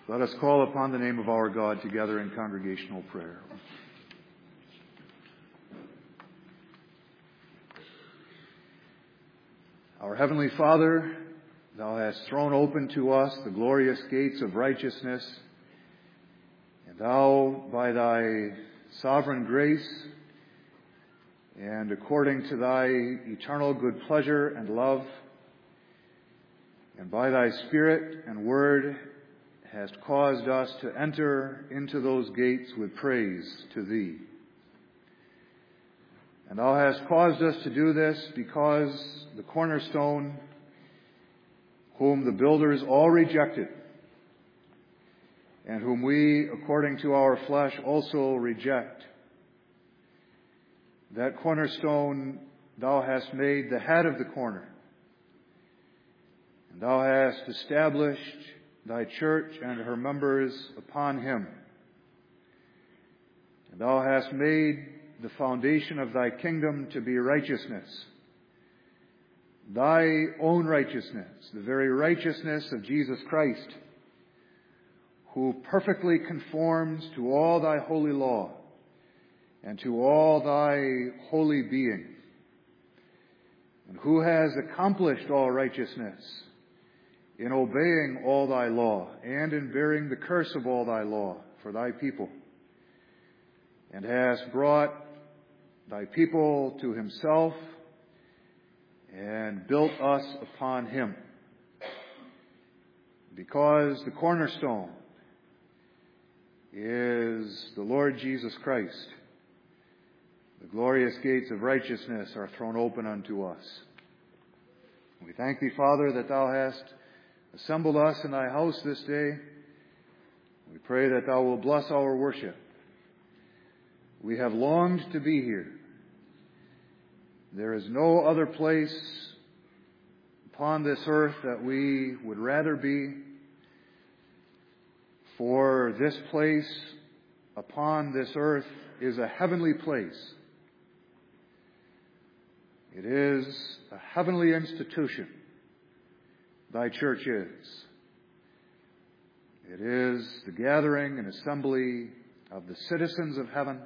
Let us call upon the name of our God together in congregational prayer. Our Heavenly Father, Thou hast thrown open to us the glorious gates of righteousness, and Thou, by Thy sovereign grace, and according to Thy eternal good pleasure and love, and by Thy Spirit and Word, hast caused us to enter into those gates with praise to Thee. And Thou hast caused us to do this because the cornerstone, whom the builders all rejected, and whom we, according to our flesh, also reject, that cornerstone Thou hast made the head of the corner, and Thou hast established Thy church and her members upon him. And Thou hast made the foundation of Thy kingdom to be righteousness, Thy own righteousness, the very righteousness of Jesus Christ, who perfectly conforms to all Thy holy law and to all Thy holy being, and who has accomplished all righteousness in obeying all Thy law, and in bearing the curse of all Thy law for Thy people, and hast brought Thy people to Himself, and built us upon Him. Because the cornerstone is the Lord Jesus Christ, the glorious gates of righteousness are thrown open unto us. We thank Thee, Father, that Thou hast assembled us in Thy house this day. We pray that Thou will bless our worship. We have longed to be here. There is no other place upon this earth that we would rather be, for this place upon this earth is a heavenly place. It is a heavenly institution. Thy church is. It is the gathering and assembly of the citizens of heaven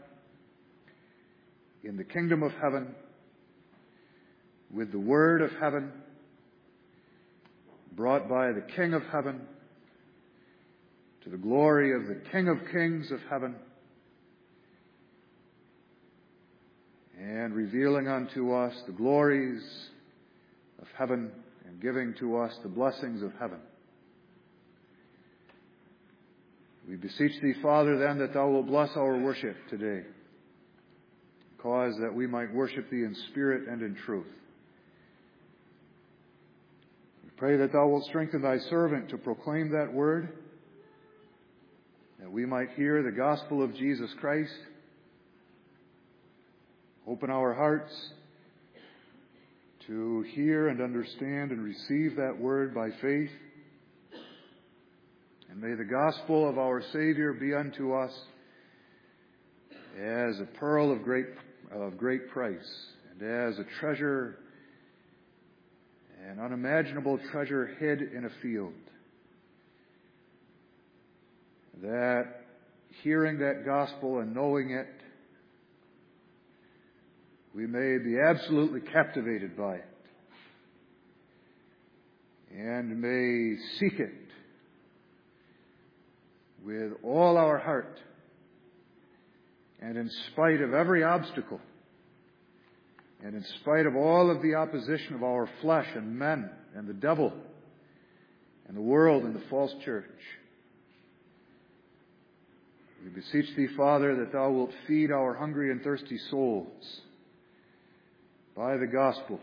in the kingdom of heaven, with the word of heaven brought by the King of heaven to the glory of the King of kings of heaven, and revealing unto us the glories of heaven and giving to us the blessings of heaven. We beseech Thee, Father, then, that Thou wilt bless our worship today, cause that we might worship Thee in spirit and in truth. We pray that Thou wilt strengthen Thy servant to proclaim that word, that we might hear the gospel of Jesus Christ. Open our hearts to hear and understand and receive that word by faith. And may the gospel of our Savior be unto us as a pearl of great price, and as a treasure, an unimaginable treasure hid in a field. That hearing that gospel and knowing it, we may be absolutely captivated by it, and may seek it with all our heart, and in spite of every obstacle, and in spite of all of the opposition of our flesh and men and the devil and the world and the false church. We beseech Thee, Father, that Thou wilt feed our hungry and thirsty souls by the gospel,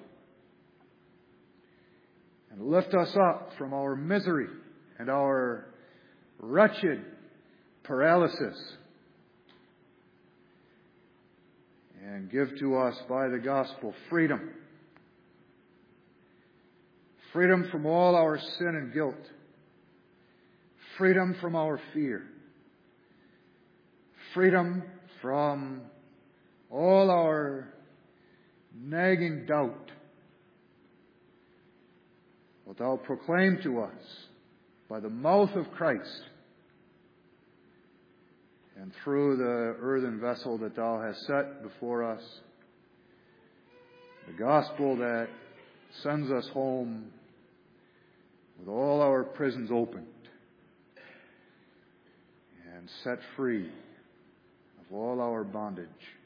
and lift us up from our misery and our wretched paralysis, and give to us by the gospel freedom. Freedom from all our sin and guilt. Freedom from our fear. Freedom from all our nagging doubt. Wilt Thou proclaim to us by the mouth of Christ and through the earthen vessel that thou hast set before us, the gospel that sends us home with all our prisons opened and set free of all our bondage.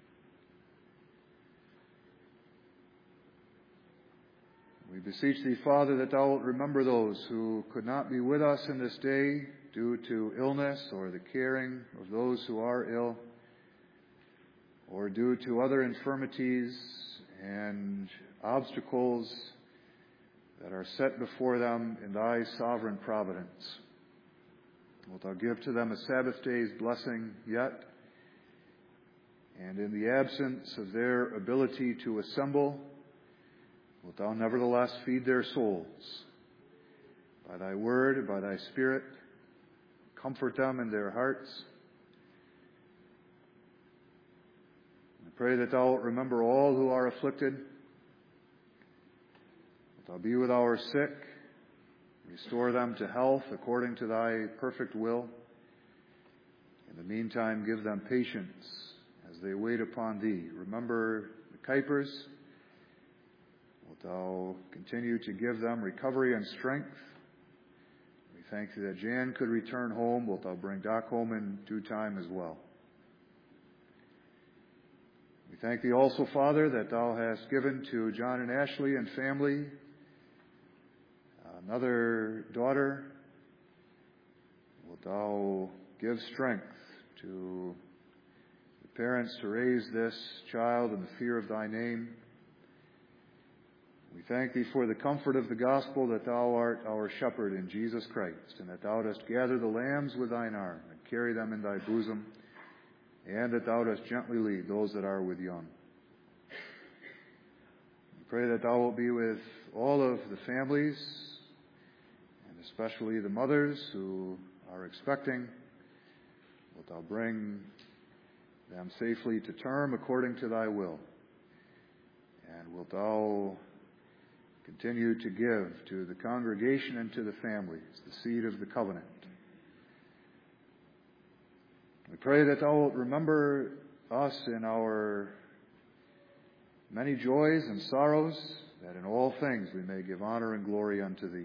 We beseech thee, Father, that thou wilt remember those who could not be with us in this day due to illness or the caring of those who are ill, or due to other infirmities and obstacles that are set before them in thy sovereign providence. Wilt thou give to them a Sabbath day's blessing yet, and in the absence of their ability to assemble, wilt thou nevertheless feed their souls by thy word, by thy Spirit, comfort them in their hearts. I pray that thou wilt remember all who are afflicted. Wilt thou be with our sick, restore them to health according to thy perfect will. In the meantime, give them patience as they wait upon thee. Remember the Kuipers. Wilt thou continue to give them recovery and strength? We thank thee that Jan could return home. Wilt thou bring Doc home in due time as well? We thank thee also, Father, that thou hast given to John and Ashley and family another daughter. Wilt thou give strength to the parents to raise this child in the fear of thy name? We thank thee for the comfort of the gospel that thou art our shepherd in Jesus Christ, and that thou dost gather the lambs with thine arm and carry them in thy bosom, and that thou dost gently lead those that are with young. We pray that thou wilt be with all of the families, and especially the mothers who are expecting. Wilt thou bring them safely to term according to thy will? And wilt thou continue to give to the congregation and to the families the seed of the covenant? We pray that thou wilt remember us in our many joys and sorrows, that in all things we may give honor and glory unto thee.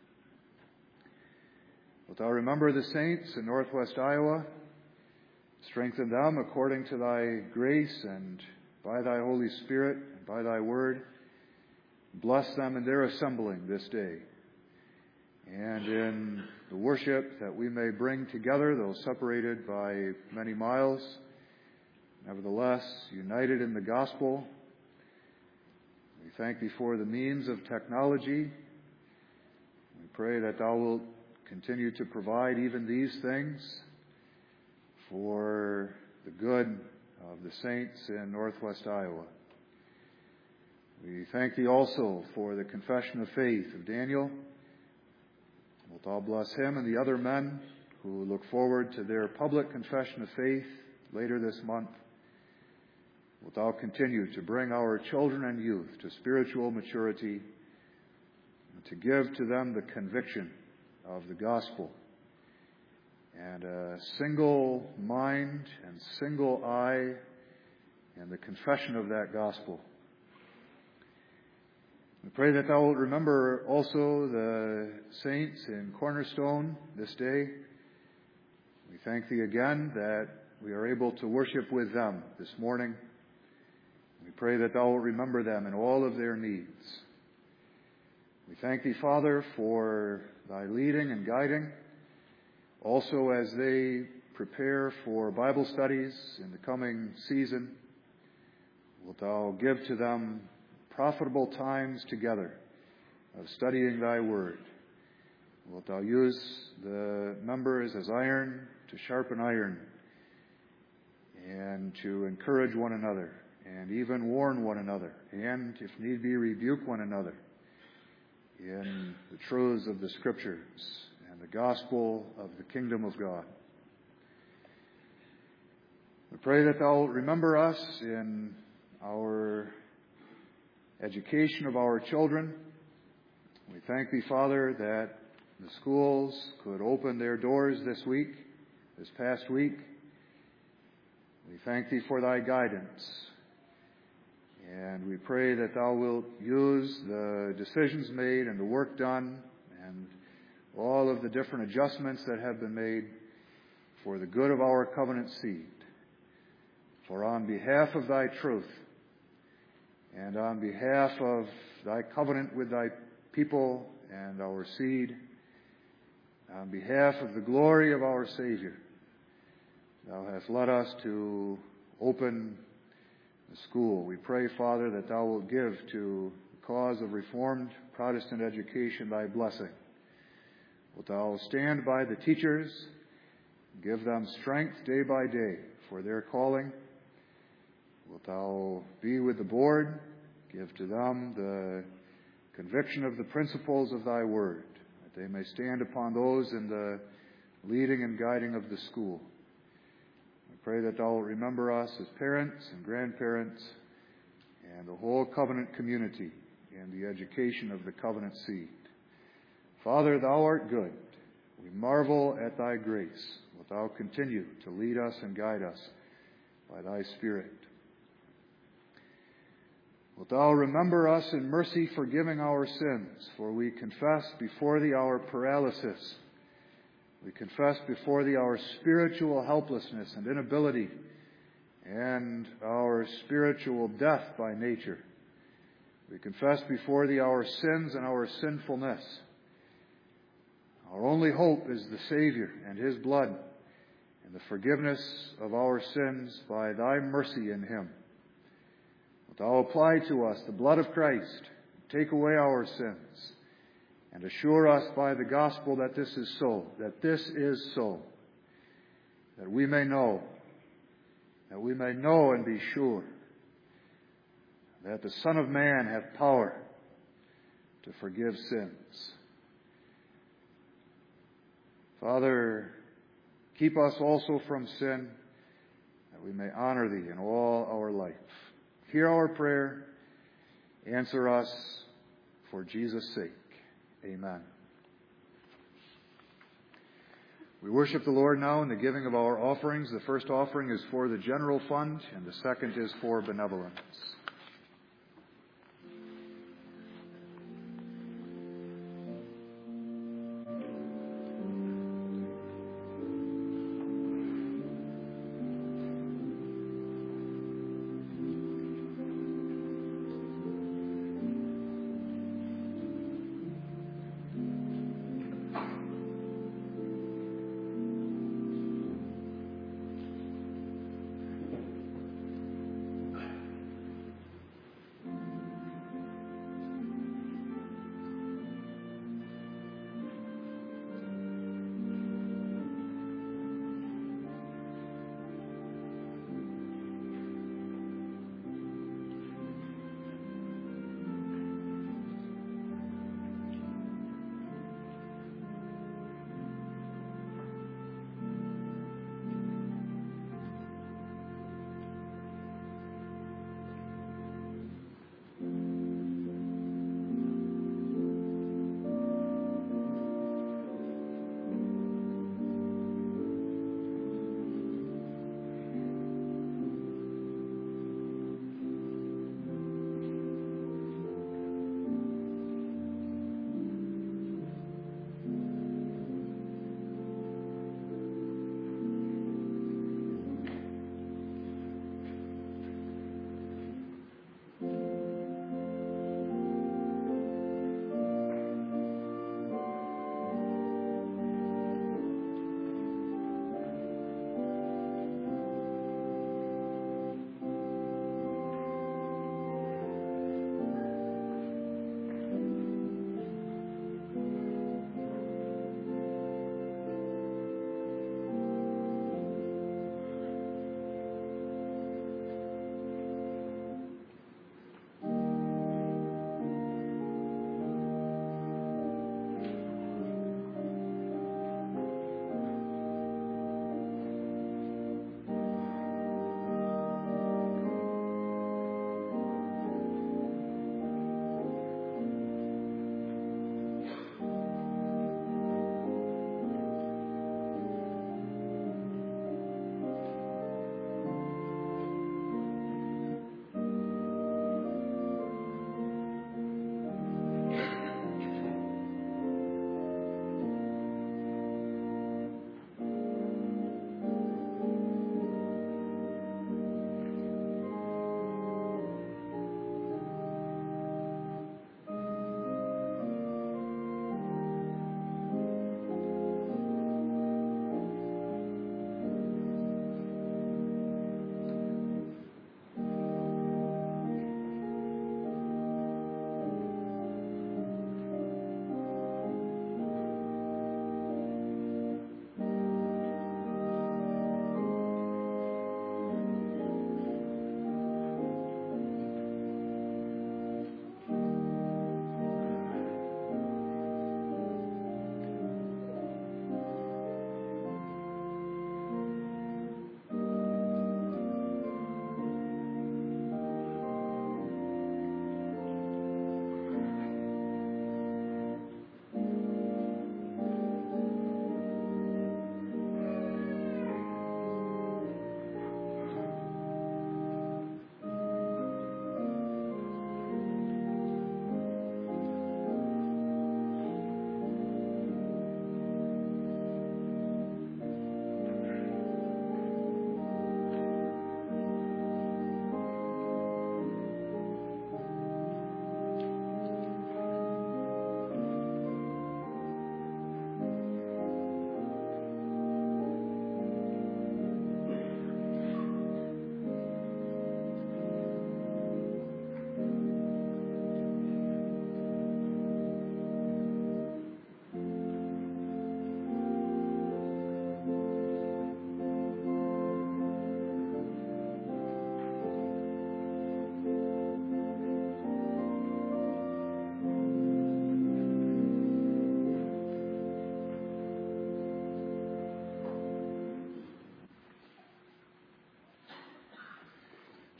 Wilt thou remember the saints in Northwest Iowa? Strengthen them according to thy grace and by thy Holy Spirit and by thy word. Bless them in their assembling this day, and in the worship that we may bring together, though separated by many miles, nevertheless united in the gospel. We thank thee for the means of technology. We pray that thou wilt continue to provide even these things for the good of the saints in Northwest Iowa. We thank thee also for the confession of faith of Daniel. Wilt thou bless him and the other men who look forward to their public confession of faith later this month. Wilt thou continue to bring our children and youth to spiritual maturity and to give to them the conviction of the gospel and a single mind and single eye in the confession of that gospel. We pray that thou wilt remember also the saints in Cornerstone this day. We thank thee again that we are able to worship with them this morning. We pray that thou wilt remember them in all of their needs. We thank thee, Father, for thy leading and guiding, also as they prepare for Bible studies in the coming season. Wilt thou give to them profitable times together of studying thy word? Wilt thou use the members as iron to sharpen iron, and to encourage one another, and even warn one another, and, if need be, rebuke one another in the truths of the Scriptures and the gospel of the kingdom of God. We pray that thou wilt remember us in our education of our children. We thank thee, Father, that the schools could open their doors this past week, We thank Thee for Thy guidance, and we pray that Thou wilt use the decisions made and the work done and all of the different adjustments that have been made for the good of our covenant seed. For on behalf of Thy truth and on behalf of Thy covenant with Thy people and our seed, on behalf of the glory of our Savior, Thou hast led us to open the school. We pray, Father, that Thou wilt give to the cause of Reformed Protestant education Thy blessing. Wilt Thou stand by the teachers, give them strength day by day for their calling. Wilt Thou be with the board, give to them the conviction of the principles of Thy word, that they may stand upon those in the leading and guiding of the school. We pray that Thou wilt remember us as parents and grandparents and the whole covenant community in the education of the covenant seed. Father, Thou art good. We marvel at Thy grace. Wilt Thou continue to lead us and guide us by Thy Spirit. Wilt Thou remember us in mercy, forgiving our sins, for we confess before Thee our paralysis. We confess before Thee our spiritual helplessness and inability and our spiritual death by nature. We confess before Thee our sins and our sinfulness. Our only hope is the Savior and His blood and the forgiveness of our sins by Thy mercy in Him. Wilt Thou apply to us the blood of Christ, take away our sins, and assure us by the gospel that this is so, that we may know and be sure that the Son of Man hath power to forgive sins. Father, keep us also from sin, that we may honor Thee in all our life. Hear our prayer. Answer us for Jesus' sake. Amen. We worship the Lord now in the giving of our offerings. The first offering is for the general fund, and the second is for benevolence.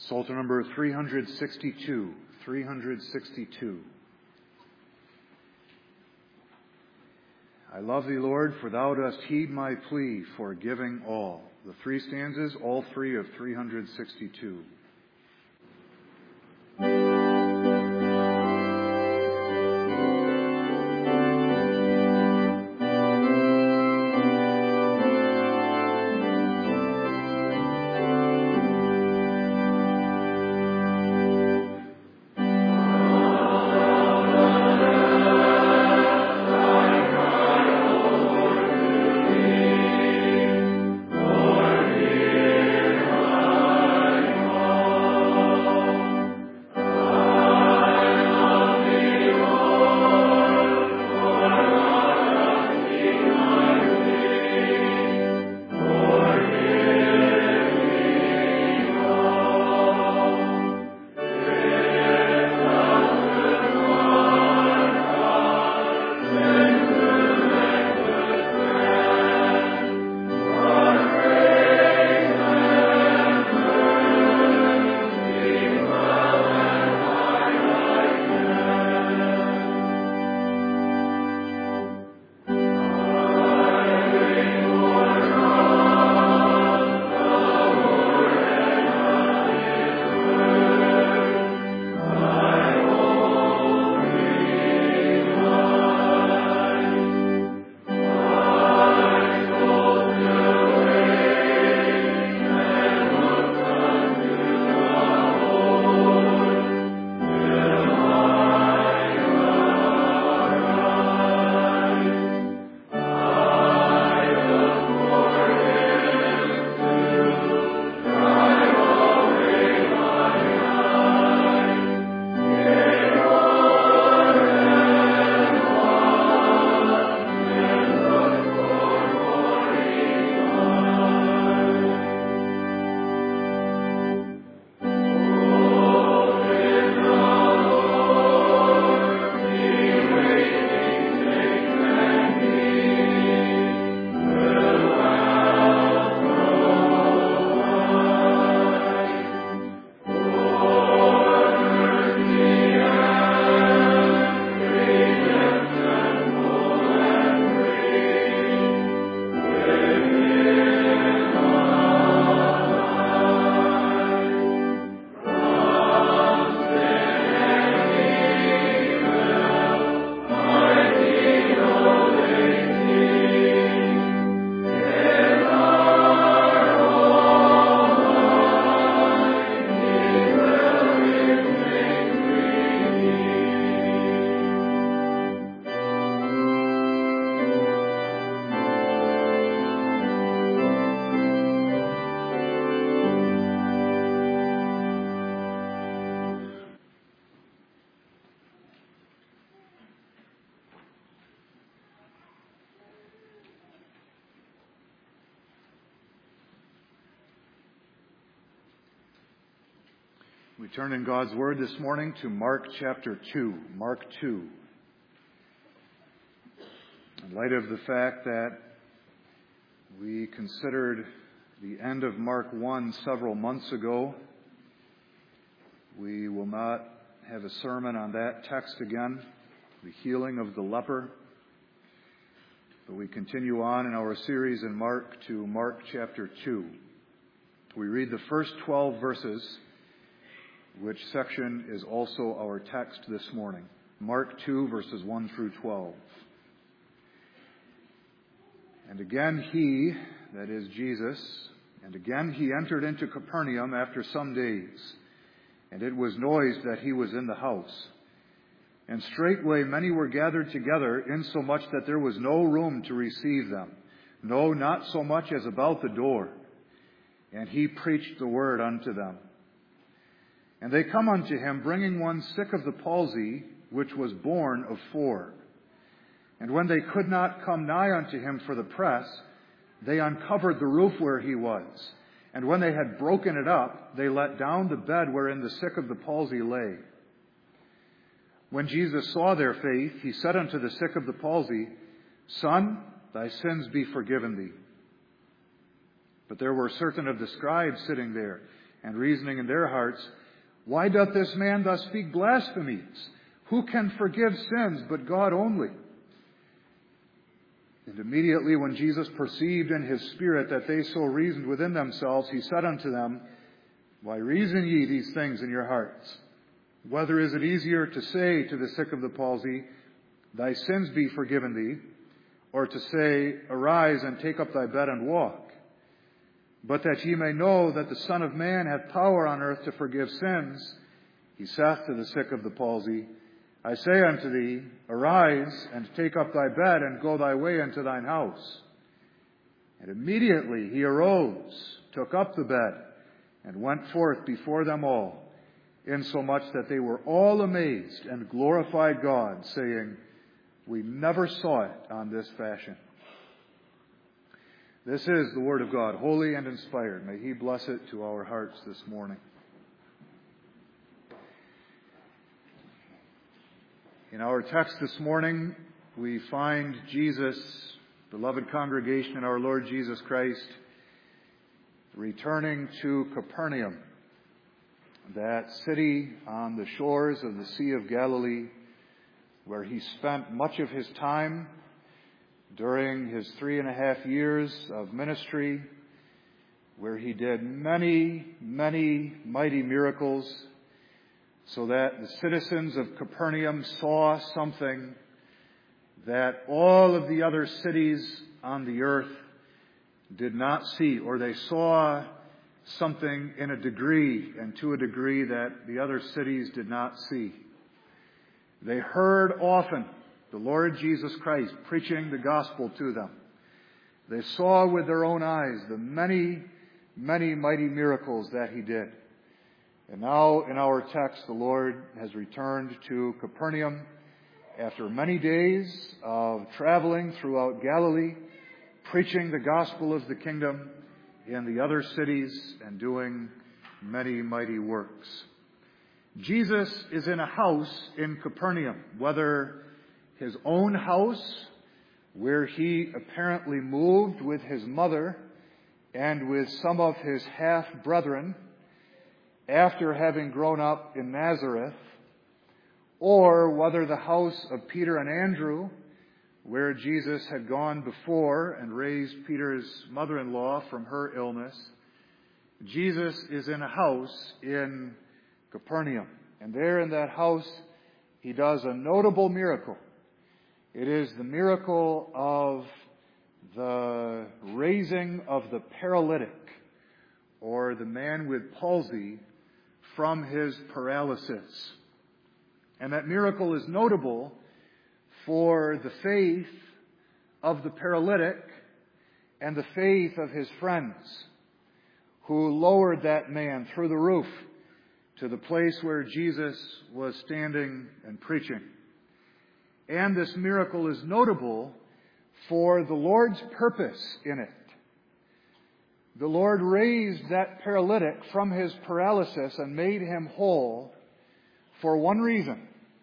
Psalter number 362. 362. I love thee, Lord, for thou dost heed my plea, forgiving all. The three stanzas, all three of 362. We turn in God's Word this morning to Mark chapter 2. Mark 2. In light of the fact that we considered the end of Mark 1 several months ago, we will not have a sermon on that text again, the healing of the leper. But we continue on in our series in Mark to Mark chapter 2. We read the first 12 verses, which section is also our text this morning. Mark 2, verses 1 through 12. And again he, that is Jesus, and again he entered into Capernaum after some days, and it was noised that he was in the house. And straightway many were gathered together, insomuch that there was no room to receive them, no, not so much as about the door. And he preached the word unto them. And they come unto him, bringing one sick of the palsy, which was born of 4. And when they could not come nigh unto him for the press, they uncovered the roof where he was. And when they had broken it up, they let down the bed wherein the sick of the palsy lay. When Jesus saw their faith, he said unto the sick of the palsy, Son, thy sins be forgiven thee. But there were certain of the scribes sitting there, and reasoning in their hearts, "Why doth this man thus speak blasphemies? Who can forgive sins but God only?" And immediately when Jesus perceived in his spirit that they so reasoned within themselves, he said unto them, "Why reason ye these things in your hearts? Whether is it easier to say to the sick of the palsy, Thy sins be forgiven thee, or to say, Arise and take up thy bed and walk? But that ye may know that the Son of Man hath power on earth to forgive sins, he saith to the sick of the palsy, I say unto thee, Arise and take up thy bed and go thy way unto thine house. And immediately he arose, took up the bed, and went forth before them all, insomuch that they were all amazed and glorified God, saying, We never saw it on this fashion." This is the Word of God, holy and inspired. May He bless it to our hearts this morning. In our text this morning, we find Jesus, beloved congregation in our Lord Jesus Christ, returning to Capernaum, that city on the shores of the Sea of Galilee, where he spent much of his time during his 3.5 years of ministry, where he did many, many mighty miracles, so that the citizens of Capernaum saw something that all of the other cities on the earth did not see, or they saw something in a degree and to a degree that the other cities did not see. They heard often the Lord Jesus Christ preaching the gospel to them. They saw with their own eyes the many, many mighty miracles that he did. And now in our text, the Lord has returned to Capernaum after many days of traveling throughout Galilee, preaching the gospel of the kingdom in the other cities and doing many mighty works. Jesus is in a house in Capernaum, whether his own house, where he apparently moved with his mother and with some of his half-brethren after having grown up in Nazareth, or whether the house of Peter and Andrew, where Jesus had gone before and raised Peter's mother-in-law from her illness. Jesus is in a house in Capernaum. And there in that house, he does a notable miracle. It is the miracle of the raising of the paralytic, or the man with palsy, from his paralysis. And that miracle is notable for the faith of the paralytic and the faith of his friends, who lowered that man through the roof to the place where Jesus was standing and preaching. And this miracle is notable for the Lord's purpose in it. The Lord raised that paralytic from his paralysis and made him whole for one reason.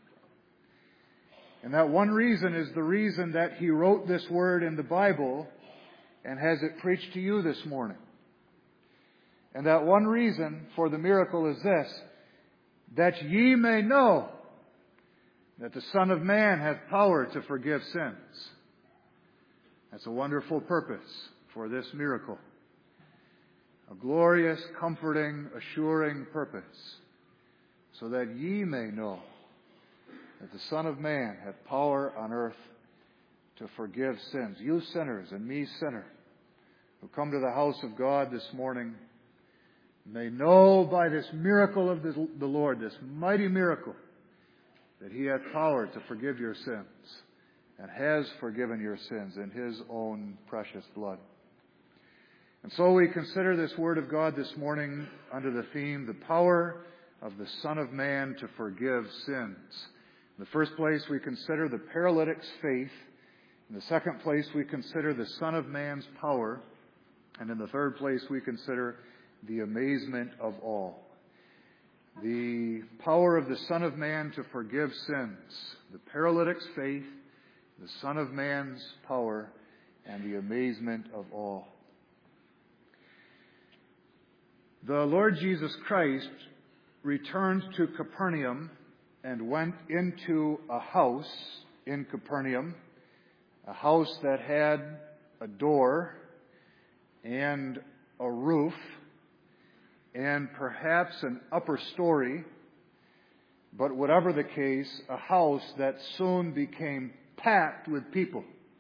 And that one reason is the reason that he wrote this word in the Bible and has it preached to you this morning. And that one reason for the miracle is this, that ye may know that the Son of Man hath power to forgive sins. That's a wonderful purpose for this miracle. A glorious, comforting, assuring purpose, so that ye may know that the Son of Man hath power on earth to forgive sins. You sinners and me sinner who come to the house of God this morning may know by this miracle of the Lord, this mighty miracle, that he hath power to forgive your sins and has forgiven your sins in his own precious blood. And so we consider this word of God this morning under the theme, the power of the Son of Man to forgive sins. In the first place, we consider the paralytic's faith. In the second place, we consider the Son of Man's power. And in the third place, we consider the amazement of all. The power of the Son of Man to forgive sins, the paralytic's faith, the Son of Man's power, and the amazement of all. The Lord Jesus Christ returned to Capernaum and went into a house in Capernaum, a house that had a door and a roof and perhaps an upper story, but whatever the case, a house that soon became packed with people.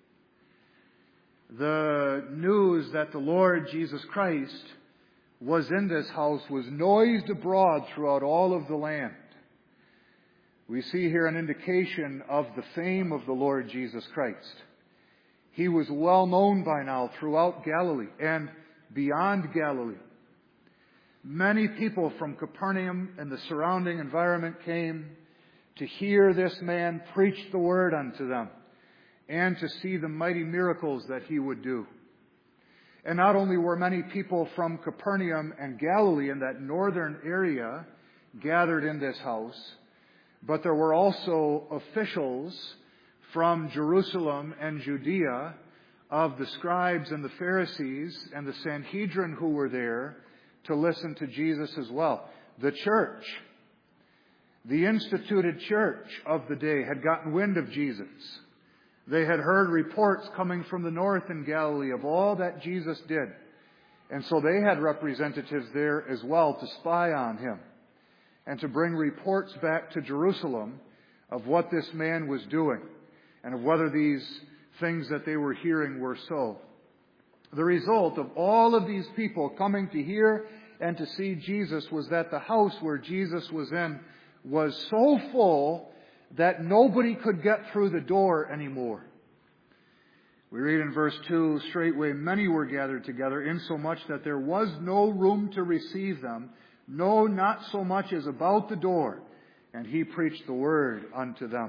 The news that the Lord Jesus Christ was in this house was noised abroad throughout all of the land. We see here an indication of the fame of the Lord Jesus Christ. He was well known by now throughout Galilee and beyond Galilee. Many people from Capernaum and the surrounding environment came to hear this man preach the word unto them and to see the mighty miracles that he would do. And not only were many people from Capernaum and Galilee in that northern area gathered in this house, but there were also officials from Jerusalem and Judea of the scribes and the Pharisees and the Sanhedrin who were there to listen to Jesus as well. The church, the instituted church of the day, had gotten wind of Jesus. They had heard reports coming from the north in Galilee of all that Jesus did. And so they had representatives there as well to spy on him and to bring reports back to Jerusalem of what this man was doing and of whether these things that they were hearing were so. The result of all of these people coming to hear and to see Jesus was that the house where Jesus was in was so full that nobody could get through the door anymore. We read in verse 2, straightway many were gathered together, insomuch that there was no room to receive them, no, not so much as about the door. And he preached the word unto them.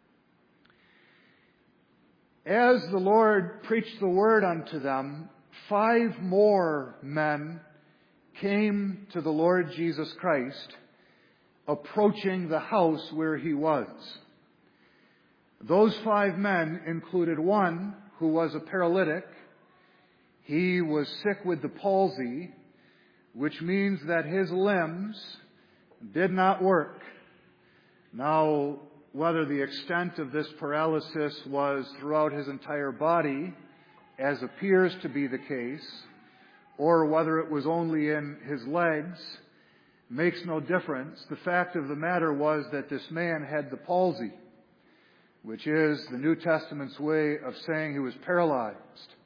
As the Lord preached the word unto them, 5 more men came to the Lord Jesus Christ, approaching the house where he was. Those 5 men included one who was a paralytic. He was sick with the palsy, which means that his limbs did not work. Now, whether the extent of this paralysis was throughout his entire body, as appears to be the case, or whether it was only in his legs, makes no difference. The fact of the matter was that this man had the palsy, which is the New Testament's way of saying he was paralyzed.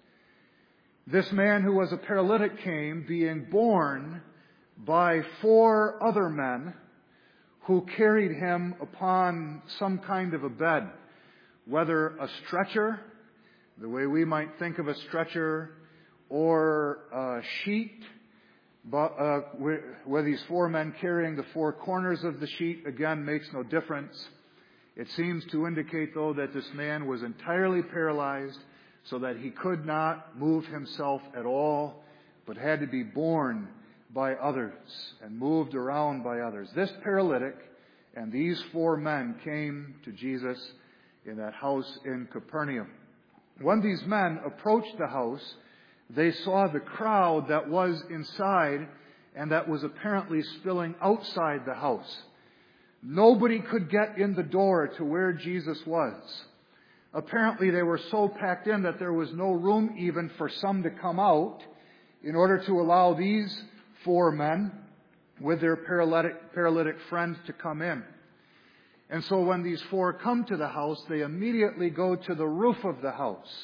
This man who was a paralytic came being borne by 4 other men who carried him upon some kind of a bed, whether a stretcher, the way we might think of a stretcher, or a sheet, but with these 4 men carrying the 4 corners of the sheet, again, makes no difference. It seems to indicate, though, that this man was entirely paralyzed so that he could not move himself at all, but had to be borne by others and moved around by others. This paralytic and these 4 men came to Jesus in that house in Capernaum. When these men approached the house, they saw the crowd that was inside and that was apparently spilling outside the house. Nobody could get in the door to where Jesus was. Apparently they were so packed in that there was no room even for some to come out in order to allow these 4 men with their paralytic friends to come in. And so when these 4 come to the house, they immediately go to the roof of the house.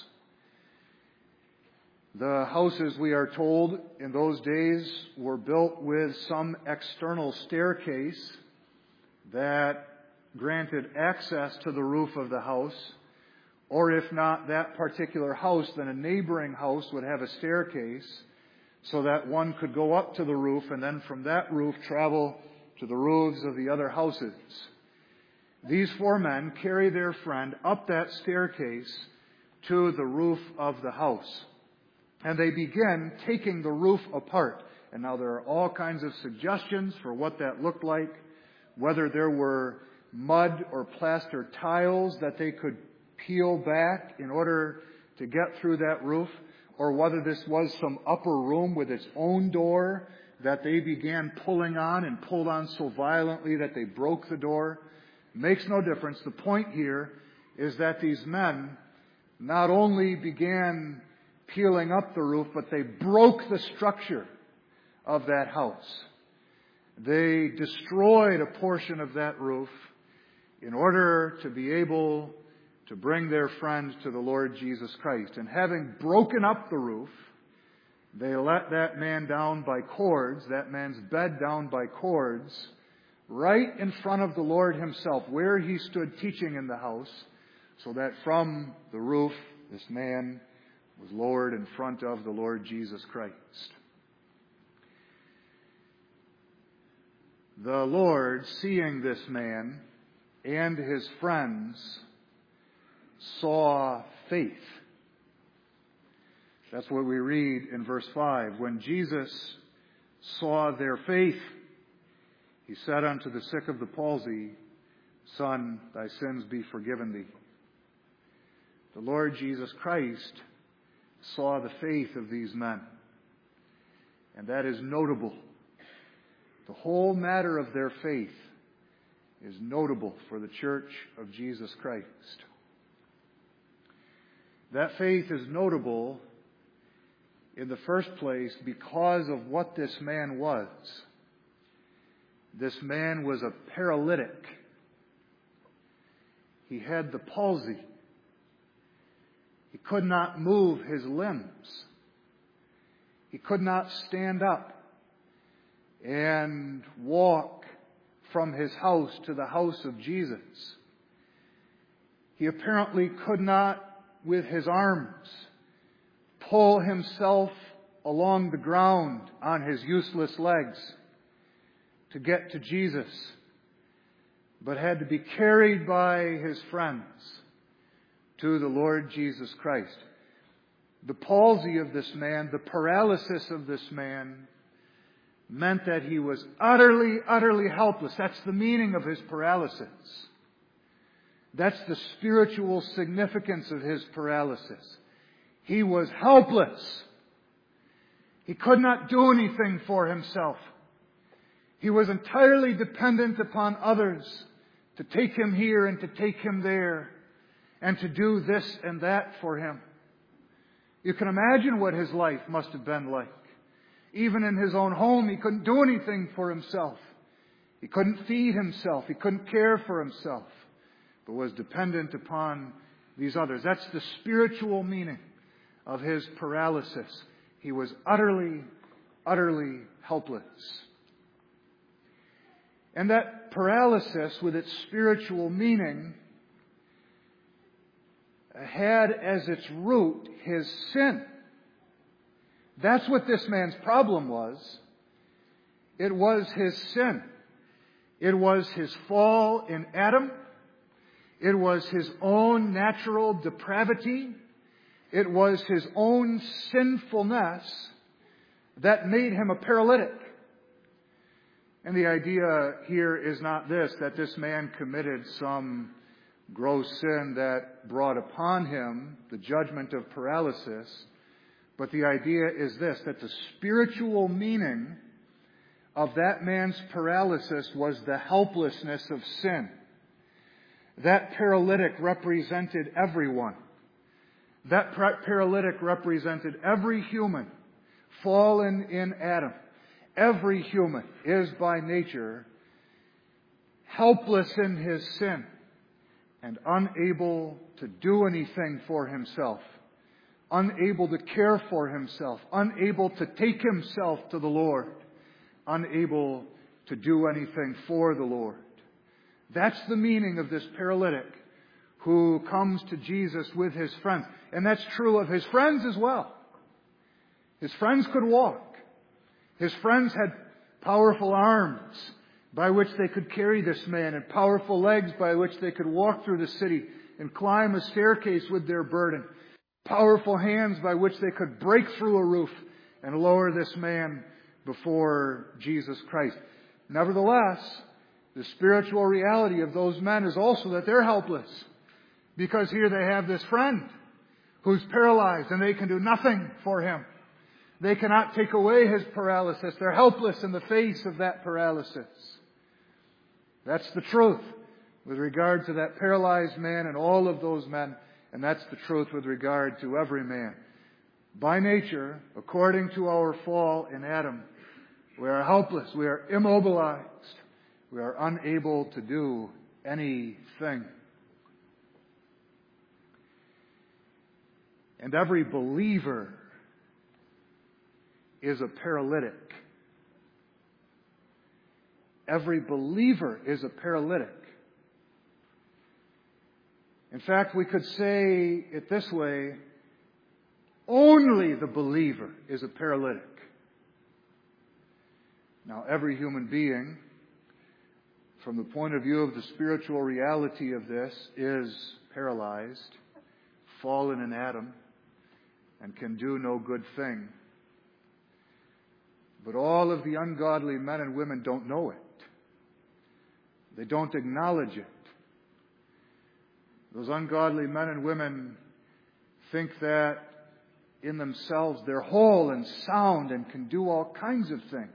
The houses, we are told, in those days were built with some external staircase that granted access to the roof of the house. Or if not that particular house, then a neighboring house would have a staircase so that one could go up to the roof and then from that roof travel to the roofs of the other houses. These 4 men carry their friend up that staircase to the roof of the house. And they begin taking the roof apart. And now there are all kinds of suggestions for what that looked like, whether there were mud or plaster tiles that they could peel back in order to get through that roof, or whether this was some upper room with its own door that they began pulling on and pulled on so violently that they broke the door. It makes no difference. The point here is that these men not only began peeling up the roof, but they broke the structure of that house. They destroyed a portion of that roof in order to be able to bring their friends to the Lord Jesus Christ. And having broken up the roof, they let that man down by cords, that man's bed down by cords, right in front of the Lord Himself, where He stood teaching in the house, so that from the roof, this man was lowered in front of the Lord Jesus Christ. The Lord, seeing this man and his friends, saw faith. That's what we read in verse 5. When Jesus saw their faith, He said unto the sick of the palsy, Son, thy sins be forgiven thee. The Lord Jesus Christ saw the faith of these men. And that is notable. The whole matter of their faith is notable for the Church of Jesus Christ. That faith is notable in the first place because of what this man was. This man was a paralytic. He had the palsy. He could not move his limbs. He could not stand up and walk from his house to the house of Jesus. He apparently could not, with his arms, pull himself along the ground on his useless legs to get to Jesus, but had to be carried by his friends to the Lord Jesus Christ. The palsy of this man, the paralysis of this man, meant that he was utterly, utterly helpless. That's the meaning of his paralysis. That's the spiritual significance of his paralysis. He was helpless. He could not do anything for himself. He was entirely dependent upon others to take him here and to take him there and to do this and that for him. You can imagine what his life must have been like. Even in his own home, he couldn't do anything for himself. He couldn't feed himself. He couldn't care for himself, but was dependent upon these others. That's the spiritual meaning of his paralysis. He was utterly, utterly helpless. And that paralysis, with its spiritual meaning, had as its root his sin. That's what this man's problem was. It was his sin. It was his fall in Adam. It was his own natural depravity. It was his own sinfulness that made him a paralytic. And the idea here is not this, that this man committed some gross sin that brought upon him the judgment of paralysis. But the idea is this, that the spiritual meaning of that man's paralysis was the helplessness of sin. That paralytic represented everyone. That paralytic represented every human fallen in Adam. Every human is by nature helpless in his sin and unable to do anything for himself. Unable to care for himself, unable to take himself to the Lord, unable to do anything for the Lord. That's the meaning of this paralytic who comes to Jesus with his friends. And that's true of his friends as well. His friends could walk. His friends had powerful arms by which they could carry this man and powerful legs by which they could walk through the city and climb a staircase with their burden. Powerful hands by which they could break through a roof and lower this man before Jesus Christ. Nevertheless, the spiritual reality of those men is also that they're helpless. Because here they have this friend who's paralyzed and they can do nothing for him. They cannot take away his paralysis. They're helpless in the face of that paralysis. That's the truth with regard to that paralyzed man and all of those men. And that's the truth with regard to every man. By nature, according to our fall in Adam, we are helpless. We are immobilized. We are unable to do anything. And every believer is a paralytic. Every believer is a paralytic. In fact, we could say it this way: only the believer is a paralytic. Now, every human being, from the point of view of the spiritual reality of this, is paralyzed, fallen in Adam, and can do no good thing. But all of the ungodly men and women don't know it. They don't acknowledge it. Those ungodly men and women think that in themselves they're whole and sound and can do all kinds of things.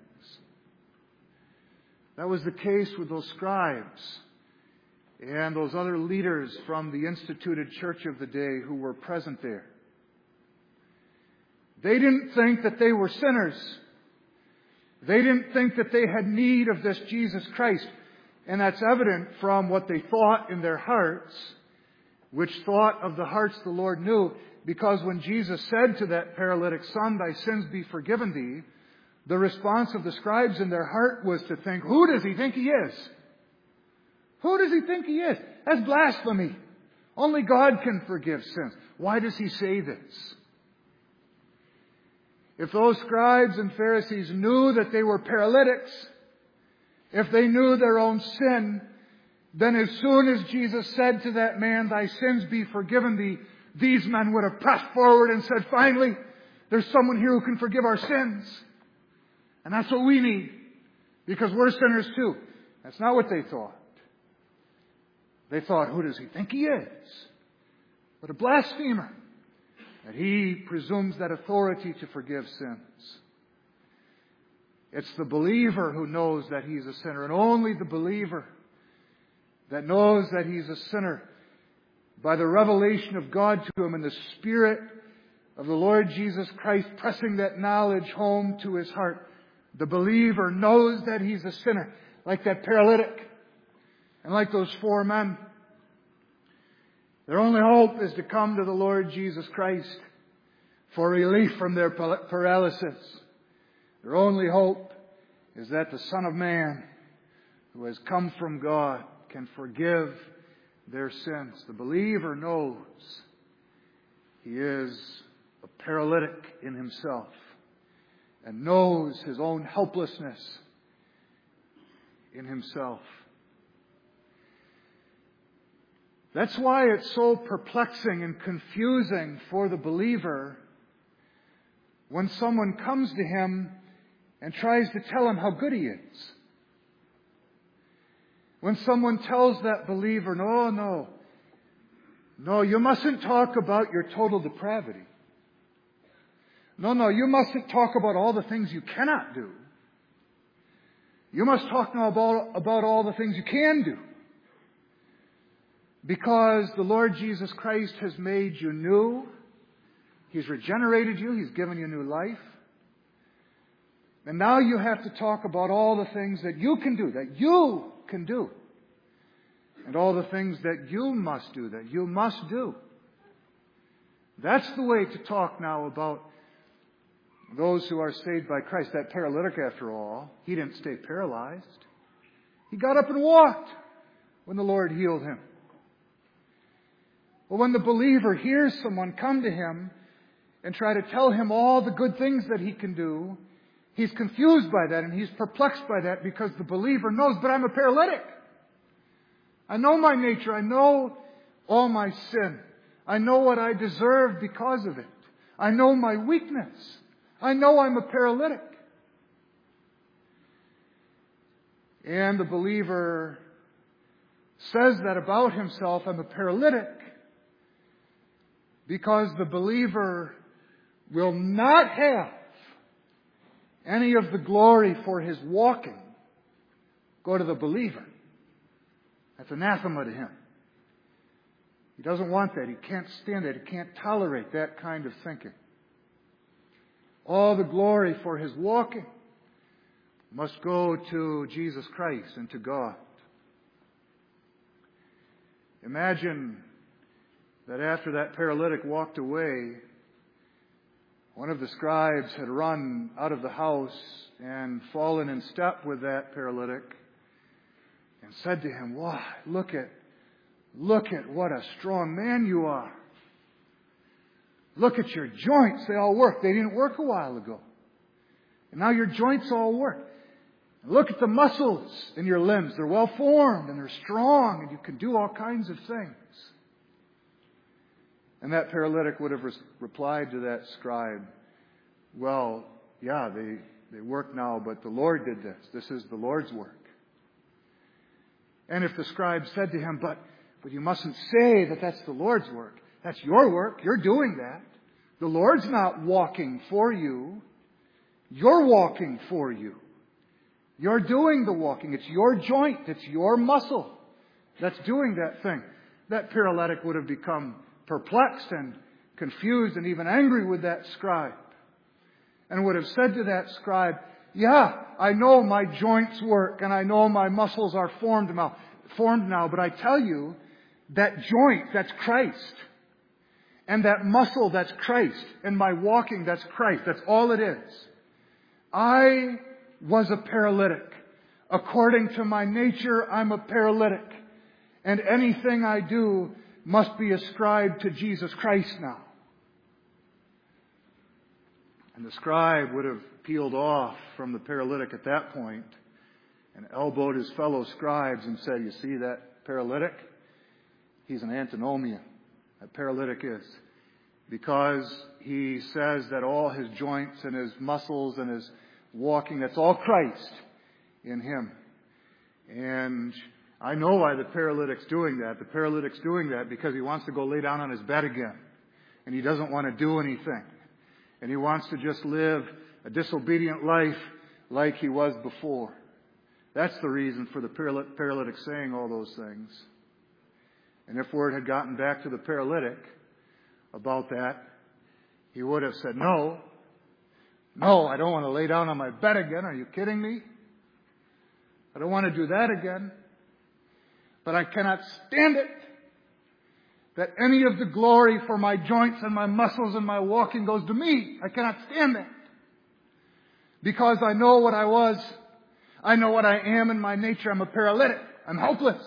That was the case with those scribes and those other leaders from the instituted church of the day who were present there. They didn't think that they were sinners. They didn't think that they had need of this Jesus Christ. And that's evident from what they thought in their hearts, which thought of the hearts the Lord knew. Because when Jesus said to that paralytic son, "Thy sins be forgiven thee," the response of the scribes in their heart was to think, who does he think he is? Who does he think he is? That's blasphemy. Only God can forgive sins. Why does he say this? If those scribes and Pharisees knew that they were paralytics, if they knew their own sin, then as soon as Jesus said to that man, "Thy sins be forgiven thee," these men would have pressed forward and said, "Finally, there's someone here who can forgive our sins. And that's what we need, because we're sinners too." That's not what they thought. They thought, who does he think he is? What a blasphemer, that he presumes that authority to forgive sins. It's the believer who knows that he's a sinner, and only the believer that knows that he's a sinner by the revelation of God to him and the Spirit of the Lord Jesus Christ pressing that knowledge home to his heart. The believer knows that he's a sinner, like that paralytic and like those 4 men. Their only hope is to come to the Lord Jesus Christ for relief from their paralysis. Their only hope is that the Son of Man, who has come from God, can forgive their sins. The believer knows he is a paralytic in himself and knows his own helplessness in himself. That's why it's so perplexing and confusing for the believer when someone comes to him and tries to tell him how good he is. When someone tells that believer, no, you mustn't talk about your total depravity. No, you mustn't talk about all the things you cannot do. You must talk now about all the things you can do. Because the Lord Jesus Christ has made you new. He's regenerated you. He's given you new life. And now you have to talk about all the things that you can do. And all the things that you must do. That's the way to talk now about those who are saved by Christ. That paralytic, after all, he didn't stay paralyzed. He got up and walked when the Lord healed him. But when the believer hears someone come to him and try to tell him all the good things that he can do, he's confused by that and he's perplexed by that, because the believer knows, but I'm a paralytic. I know my nature. I know all my sin. I know what I deserve because of it. I know my weakness. I know I'm a paralytic. And the believer says that about himself, I'm a paralytic, because the believer will not have any of the glory for his walking go to the believer. That's anathema to him. He doesn't want that. He can't stand it. He can't tolerate that kind of thinking. All the glory for his walking must go to Jesus Christ and to God. Imagine that after that paralytic walked away, one of the scribes had run out of the house and fallen in step with that paralytic and said to him, "Why, look at what a strong man you are. Look at your joints. They all work. They didn't work a while ago. And now your joints all work. Look at the muscles in your limbs. They're well formed and they're strong and you can do all kinds of things." And that paralytic would have replied to that scribe, "Well, yeah, they work now, but the Lord did this. This is the Lord's work." And if the scribe said to him, but you mustn't say that that's the Lord's work. That's your work. You're doing that. The Lord's not walking for you. You're walking for you. You're doing the walking. It's your joint. It's your muscle that's doing that thing. That paralytic would have become perplexed and confused and even angry with that scribe. And would have said to that scribe, "Yeah, I know my joints work and I know my muscles are formed now, but I tell you, that joint, that's Christ. And that muscle, that's Christ. And my walking, that's Christ. That's all it is. I was a paralytic. According to my nature, I'm a paralytic. And anything I do must be ascribed to Jesus Christ now." And the scribe would have peeled off from the paralytic at that point and elbowed his fellow scribes and said, "You see that paralytic? He's an antinomian. That paralytic is. Because he says that all his joints and his muscles and his walking, that's all Christ in him." And I know why the paralytic's doing that. The paralytic's doing that because he wants to go lay down on his bed again. And he doesn't want to do anything. And he wants to just live a disobedient life like he was before. That's the reason for the paralytic saying all those things. And if word had gotten back to the paralytic about that, he would have said, No, I don't want to lay down on my bed again. Are you kidding me? I don't want to do that again. But I cannot stand it that any of the glory for my joints and my muscles and my walking goes to me. I cannot stand that. Because I know what I was. I know what I am in my nature. I'm a paralytic. I'm helpless.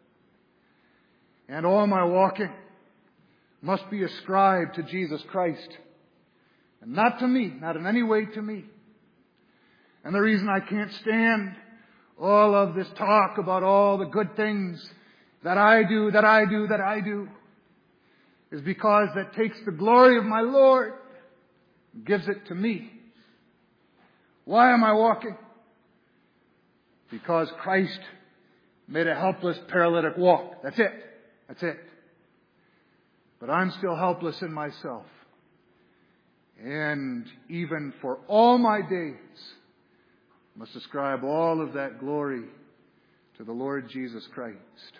And all my walking must be ascribed to Jesus Christ. And not to me. Not in any way to me. And the reason I can't stand all of this talk about all the good things that I do, is because that takes the glory of my Lord and gives it to me. Why am I walking? Because Christ made a helpless paralytic walk. That's it. But I'm still helpless in myself. And even for all my days, I must ascribe all of that glory to the Lord Jesus Christ.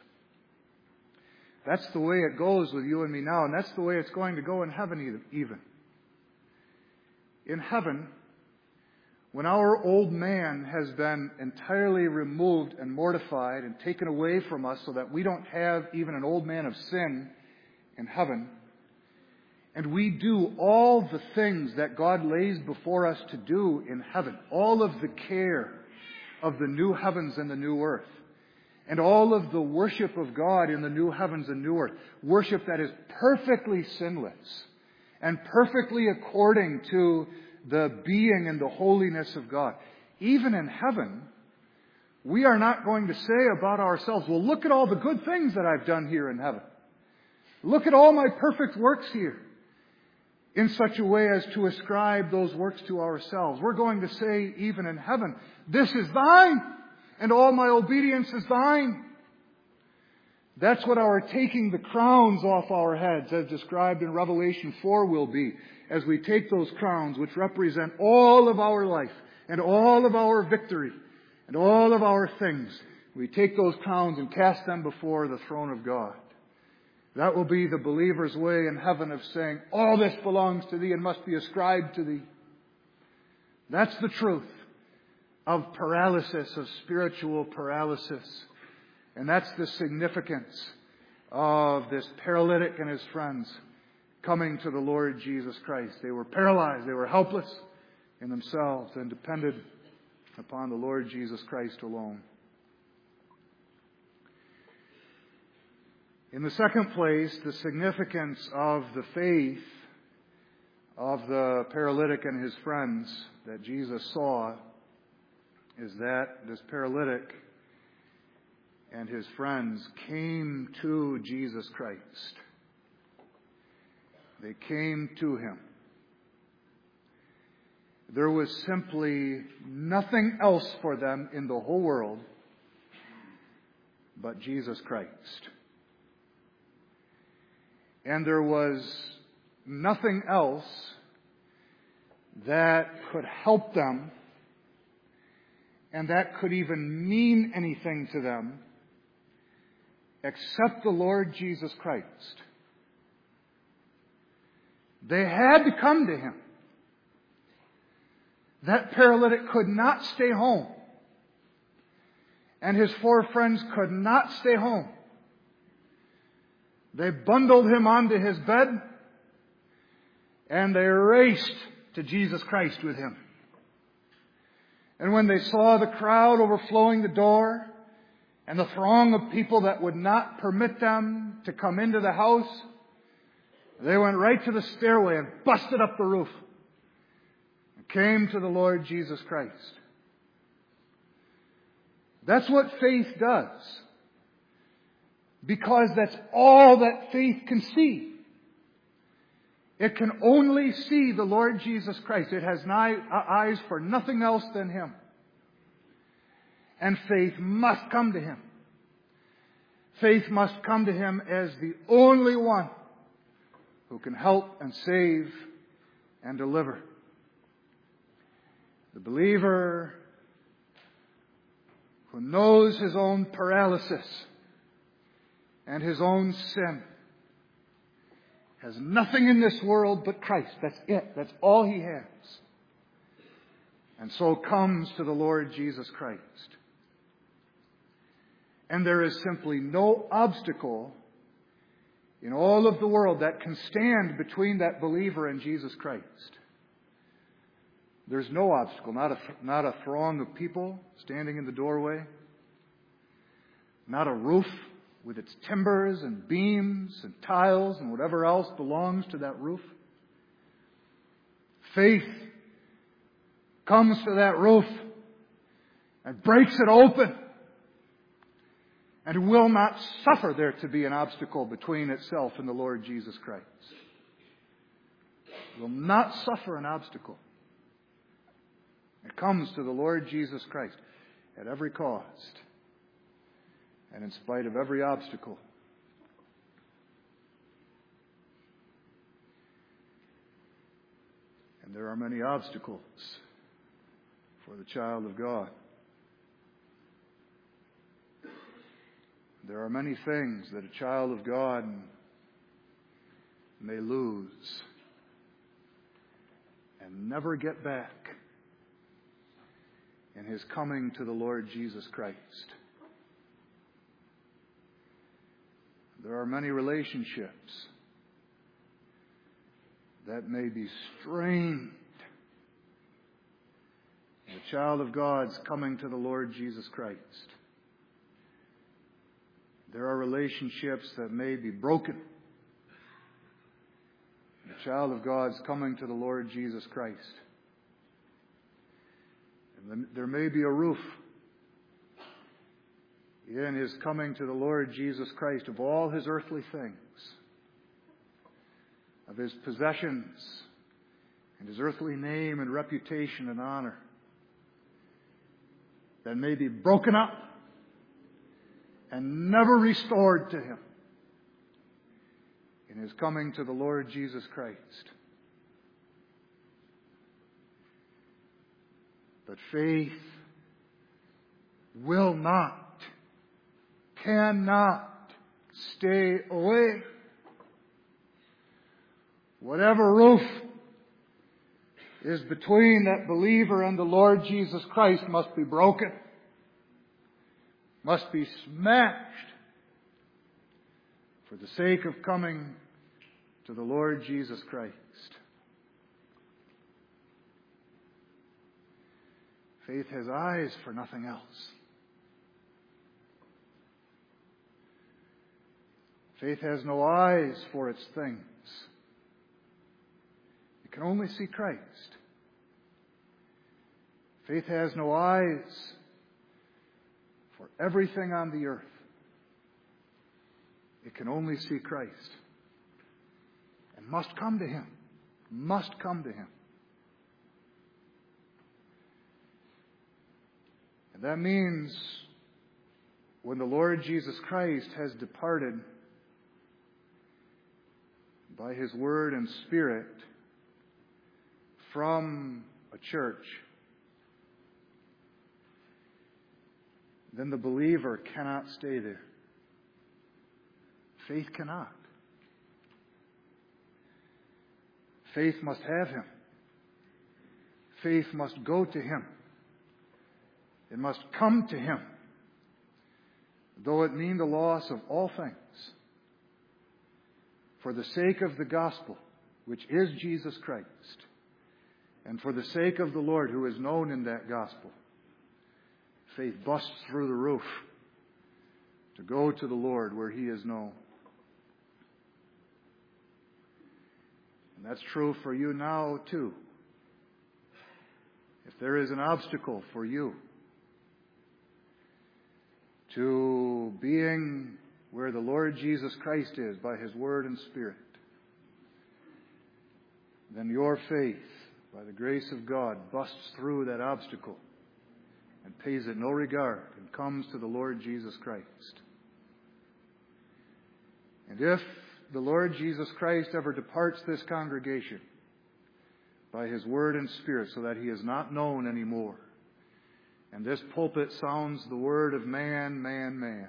That's the way it goes with you and me now, and that's the way it's going to go in heaven even. In heaven, when our old man has been entirely removed and mortified and taken away from us so that we don't have even an old man of sin in heaven, and we do all the things that God lays before us to do in heaven, all of the care of the new heavens and the new earth, and all of the worship of God in the new heavens and new earth, worship that is perfectly sinless and perfectly according to the being and the holiness of God. Even in heaven, we are not going to say about ourselves, well, look at all the good things that I've done here in heaven. Look at all my perfect works here. In such a way as to ascribe those works to ourselves. We're going to say, even in heaven, this is thine, and all my obedience is thine. That's what our taking the crowns off our heads, as described in Revelation 4, will be, as we take those crowns, which represent all of our life, and all of our victory and all of our things. We take those crowns and cast them before the throne of God. That will be the believer's way in heaven of saying, all this belongs to Thee and must be ascribed to Thee. That's the truth of paralysis, of spiritual paralysis. And that's the significance of this paralytic and his friends coming to the Lord Jesus Christ. They were paralyzed. They were helpless in themselves and depended upon the Lord Jesus Christ alone. In the second place, the significance of the faith of the paralytic and his friends that Jesus saw is that this paralytic and his friends came to Jesus Christ. They came to Him. There was simply nothing else for them in the whole world but Jesus Christ. And there was nothing else that could help them and that could even mean anything to them except the Lord Jesus Christ. They had to come to Him. That paralytic could not stay home. And his four friends could not stay home. They bundled him onto his bed and they raced to Jesus Christ with him. And when they saw the crowd overflowing the door and the throng of people that would not permit them to come into the house, they went right to the stairway and busted up the roof and came to the Lord Jesus Christ. That's what faith does. Because that's all that faith can see. It can only see the Lord Jesus Christ. It has eyes for nothing else than Him. And faith must come to Him. Faith must come to Him as the only one who can help and save and deliver. The believer who knows his own paralysis and his own sin has nothing in this world but Christ. That's it. That's all he has. And so comes to the Lord Jesus Christ. And there is simply no obstacle in all of the world that can stand between that believer and Jesus Christ. There's no obstacle, not a throng of people standing in the doorway, not a roof with its timbers and beams and tiles and whatever else belongs to that roof. Faith comes to that roof and breaks it open and will not suffer there to be an obstacle between itself and the Lord Jesus Christ. It will not suffer an obstacle. It comes to the Lord Jesus Christ at every cost and in spite of every obstacle. And there are many obstacles for the child of God. There are many things that a child of God may lose and never get back in his coming to the Lord Jesus Christ. There are many relationships that may be strained. The child of God's coming to the Lord Jesus Christ. There are relationships that may be broken. The child of God's coming to the Lord Jesus Christ. And there may be a roof in his coming to the Lord Jesus Christ of all his earthly things, of his possessions, and his earthly name and reputation and honor, that may be broken up and never restored to him in his coming to the Lord Jesus Christ. But faith will not, cannot stay away. Whatever roof is between that believer and the Lord Jesus Christ must be broken, must be smashed for the sake of coming to the Lord Jesus Christ. Faith has eyes for nothing else. Faith has no eyes for its things. It can only see Christ. Faith has no eyes for everything on the earth. It can only see Christ. And must come to Him. Must come to Him. And that means when the Lord Jesus Christ has departed by His Word and Spirit from a church, then the believer cannot stay there. Faith cannot. Faith must have Him. Faith must go to Him. It must come to Him, though it mean the loss of all things, for the sake of the gospel, which is Jesus Christ, and for the sake of the Lord who is known in that gospel. Faith busts through the roof to go to the Lord where He is known. And that's true for you now too. If there is an obstacle for you to being where the Lord Jesus Christ is by His Word and Spirit, then your faith, by the grace of God, busts through that obstacle and pays it no regard and comes to the Lord Jesus Christ. And if the Lord Jesus Christ ever departs this congregation by His Word and Spirit so that He is not known anymore, and this pulpit sounds the word of man, man, man,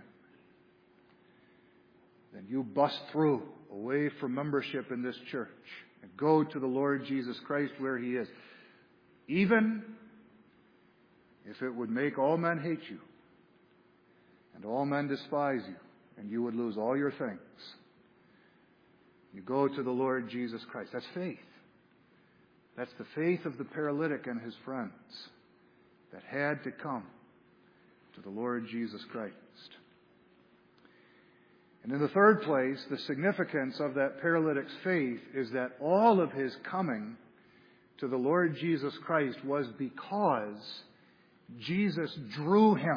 then you bust through away from membership in this church and go to the Lord Jesus Christ where He is. Even if it would make all men hate you and all men despise you and you would lose all your things, you go to the Lord Jesus Christ. That's faith. That's the faith of the paralytic and his friends that had to come to the Lord Jesus Christ. And in the third place, the significance of that paralytic's faith is that all of his coming to the Lord Jesus Christ was because Jesus drew him.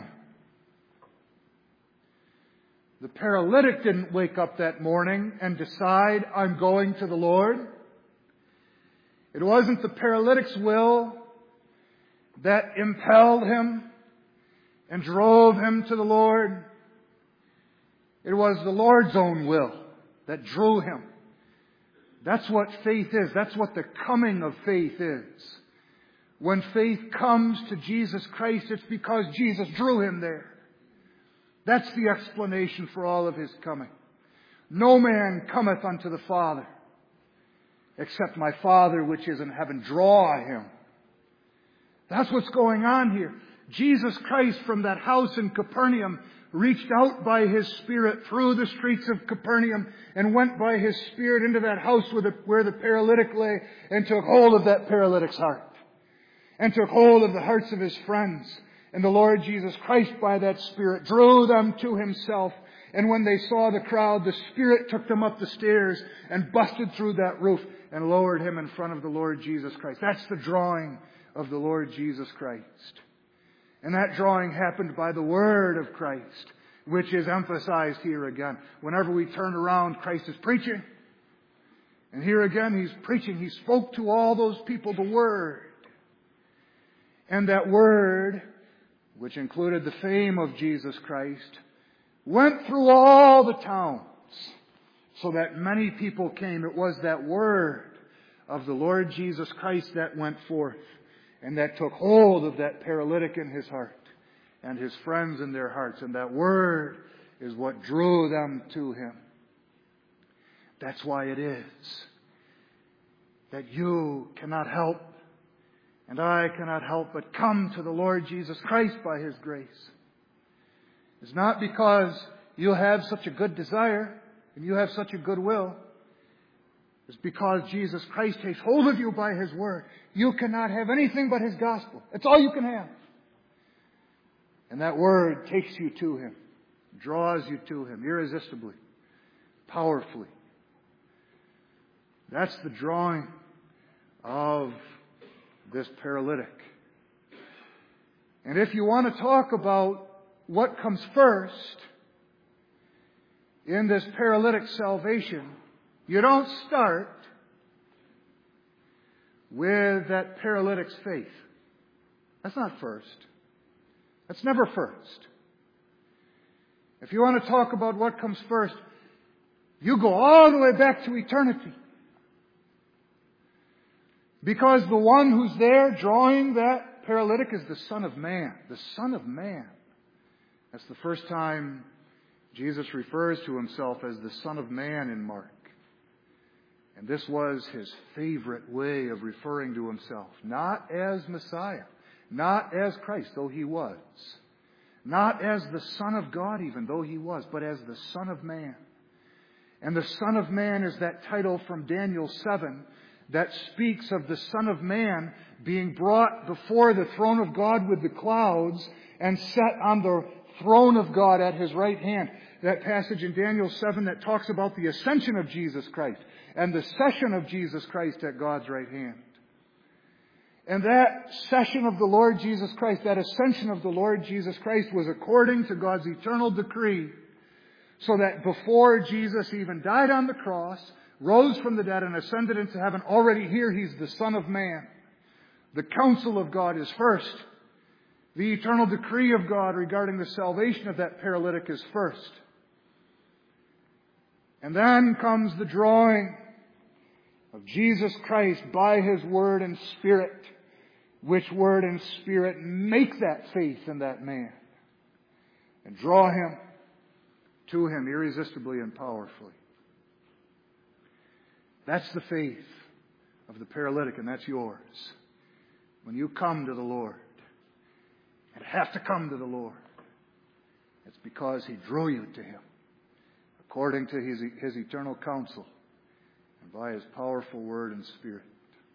The paralytic didn't wake up that morning and decide, I'm going to the Lord. It wasn't the paralytic's will that impelled him and drove him to the Lord. It was the Lord's own will that drew him. That's what faith is. That's what the coming of faith is. When faith comes to Jesus Christ, it's because Jesus drew him there. That's the explanation for all of His coming. No man cometh unto the Father, except my Father which is in heaven draw him. That's what's going on here. Jesus Christ from that house in Capernaum reached out by His Spirit through the streets of Capernaum and went by His Spirit into that house where the paralytic lay and took hold of that paralytic's heart and took hold of the hearts of his friends. And the Lord Jesus Christ by that Spirit drew them to Himself. And when they saw the crowd, the Spirit took them up the stairs and busted through that roof and lowered him in front of the Lord Jesus Christ. That's the drawing of the Lord Jesus Christ. And that drawing happened by the Word of Christ, which is emphasized here again. Whenever we turn around, Christ is preaching. And here again, He's preaching. He spoke to all those people the Word. And that Word, which included the fame of Jesus Christ, went through all the towns so that many people came. It was that Word of the Lord Jesus Christ that went forth. and that took hold of that paralytic in his heart and his friends in their hearts. And that word is what drew them to him. That's why it is that you cannot help and I cannot help but come to the Lord Jesus Christ by His grace. It's not because you have such a good desire and you have such a good will. It's because Jesus Christ takes hold of you by His Word. You cannot have anything but His gospel. That's all you can have. And that Word takes you to Him, draws you to Him irresistibly, powerfully. That's the drawing of this paralytic. And if you want to talk about what comes first in this paralytic salvation, you don't start with that paralytic's faith. That's not first. That's never first. If you want to talk about what comes first, you go all the way back to eternity. Because the one who's there drawing that paralytic is the Son of Man. The Son of Man. That's the first time Jesus refers to Himself as the Son of Man in Mark. And this was His favorite way of referring to Himself. Not as Messiah. Not as Christ, though He was. Not as the Son of God even, though He was. But as the Son of Man. And the Son of Man is that title from Daniel 7 that speaks of the Son of Man being brought before the throne of God with the clouds and set on the throne of God at His right hand. That passage in Daniel 7 that talks about the ascension of Jesus Christ and the session of Jesus Christ at God's right hand. And that session of the Lord Jesus Christ, that ascension of the Lord Jesus Christ was according to God's eternal decree, so that before Jesus even died on the cross, rose from the dead and ascended into heaven, already here He's the Son of Man. The counsel of God is first. The eternal decree of God regarding the salvation of that paralytic is first. And then comes the drawing of Jesus Christ by His Word and Spirit, which Word and Spirit make that faith in that man and draw him to Him irresistibly and powerfully. That's the faith of the paralytic, and that's yours. When you come to the Lord, and have to come to the Lord, it's because He drew you to Him, according to His eternal counsel, and by His powerful Word and Spirit.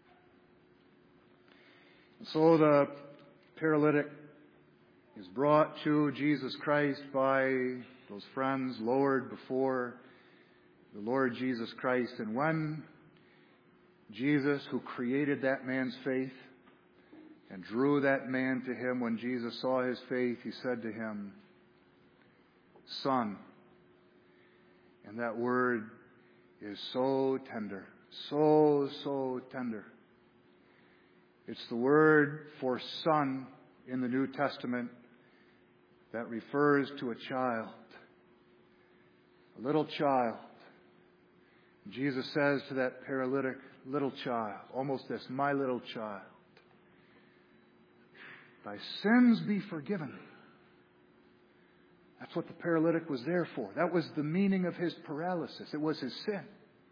And so the paralytic is brought to Jesus Christ by those friends, lowered before the Lord Jesus Christ. And when Jesus, who created that man's faith and drew that man to Him, when Jesus saw his faith, He said to him, Son. And that word is so tender, so tender. It's the word for son in the New Testament that refers to a child, a little child. Jesus says to that paralytic little child, almost this, my little child, thy sins be forgiven. That's what the paralytic was there for. That was the meaning of his paralysis. It was his sin.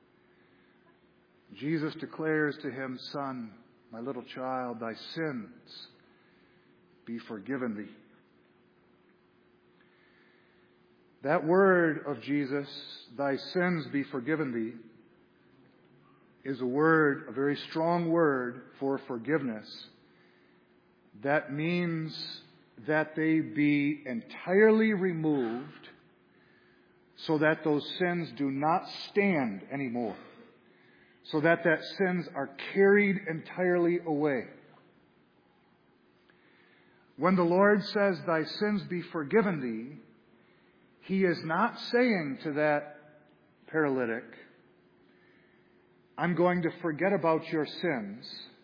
Jesus declares to him, Son, my little child, thy sins be forgiven thee. That word of Jesus, thy sins be forgiven thee, is a word, a very strong word for forgiveness. That means that they be entirely removed so that those sins do not stand anymore. So that sins are carried entirely away. When the Lord says, thy sins be forgiven thee, He is not saying to that paralytic, I'm going to forget about your sins,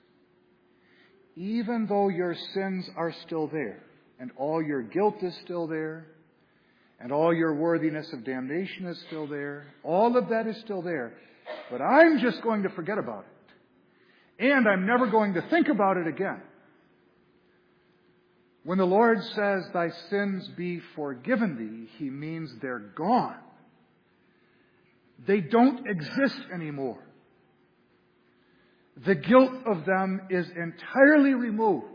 even though your sins are still there, and all your guilt is still there, and all your worthiness of damnation is still there. All of that is still there. But I'm just going to forget about it. And I'm never going to think about it again. When the Lord says, "Thy sins be forgiven thee," He means they're gone. They don't exist anymore. The guilt of them is entirely removed.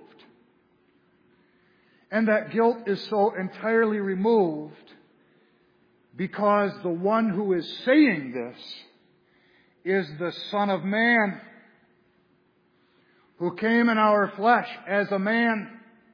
And that guilt is so entirely removed because the one who is saying this is the Son of Man, who came in our flesh as a man,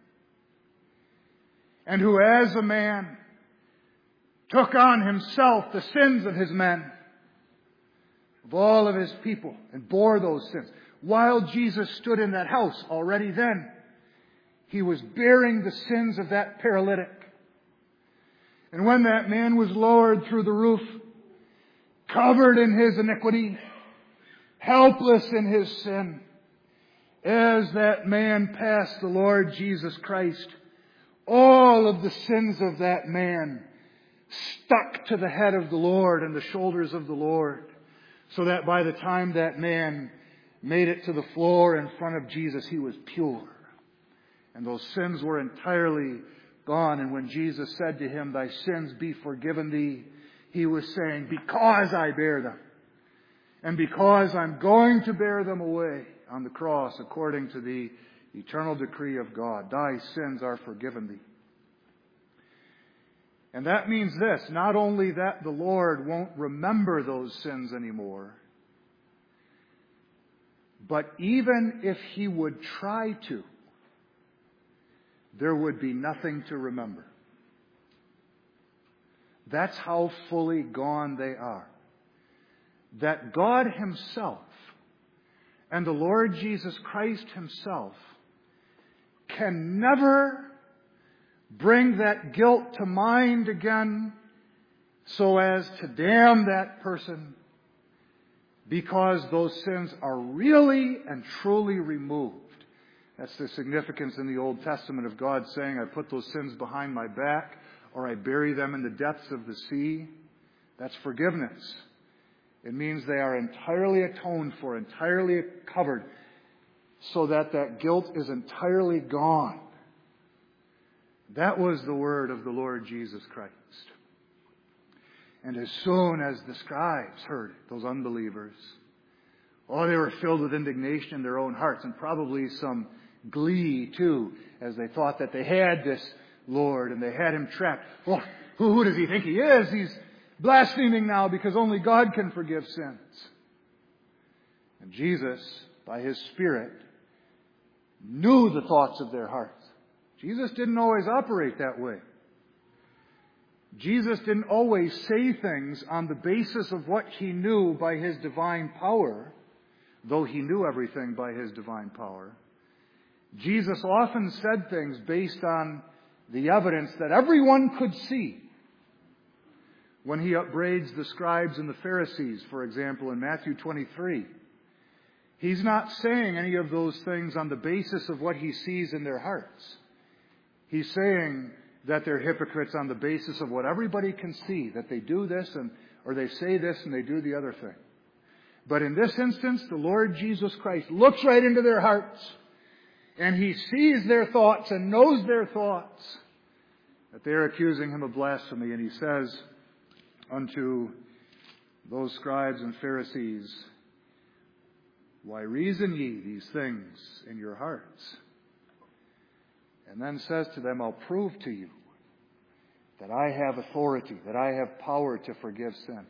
and who as a man took on Himself the sins of His men, of all of His people, and bore those sins. While Jesus stood in that house already then, He was bearing the sins of that paralytic. And when that man was lowered through the roof, covered in his iniquity, helpless in his sin, as that man passed the Lord Jesus Christ, all of the sins of that man stuck to the head of the Lord and the shoulders of the Lord, so that by the time that man made it to the floor in front of Jesus, he was pure. And those sins were entirely gone. And when Jesus said to him, "Thy sins be forgiven thee," He was saying, because I bear them, and because I'm going to bear them away on the cross according to the eternal decree of God, thy sins are forgiven thee. And that means this, not only that the Lord won't remember those sins anymore, but even if He would try to, there would be nothing to remember. That's how fully gone they are. That God Himself and the Lord Jesus Christ Himself can never bring that guilt to mind again so as to damn that person, because those sins are really and truly removed. That's the significance in the Old Testament of God saying, "I put those sins behind my back," or "I bury them in the depths of the sea." That's forgiveness. It means they are entirely atoned for, entirely covered, so that that guilt is entirely gone. That was the word of the Lord Jesus Christ. And as soon as the scribes heard it, those unbelievers, they were filled with indignation in their own hearts, and probably some glee too, as they thought that they had this Lord and they had Him trapped. Well, who does He think He is? He's blaspheming now because only God can forgive sins. And Jesus, by His Spirit, knew the thoughts of their hearts. Jesus didn't always operate that way. Jesus didn't always say things on the basis of what He knew by His divine power, though He knew everything by His divine power. Jesus often said things based on the evidence that everyone could see. When He upbraids the scribes and the Pharisees, for example, in Matthew 23, He's not saying any of those things on the basis of what He sees in their hearts. He's saying that they're hypocrites on the basis of what everybody can see, that they do this or they say this and they do the other thing. But in this instance, the Lord Jesus Christ looks right into their hearts, and He sees their thoughts and knows their thoughts, that they're accusing Him of blasphemy. And He says unto those scribes and Pharisees, "Why reason ye these things in your hearts?" And then says to them, "I'll prove to you that I have authority, that I have power to forgive sin."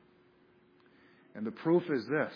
And the proof is this.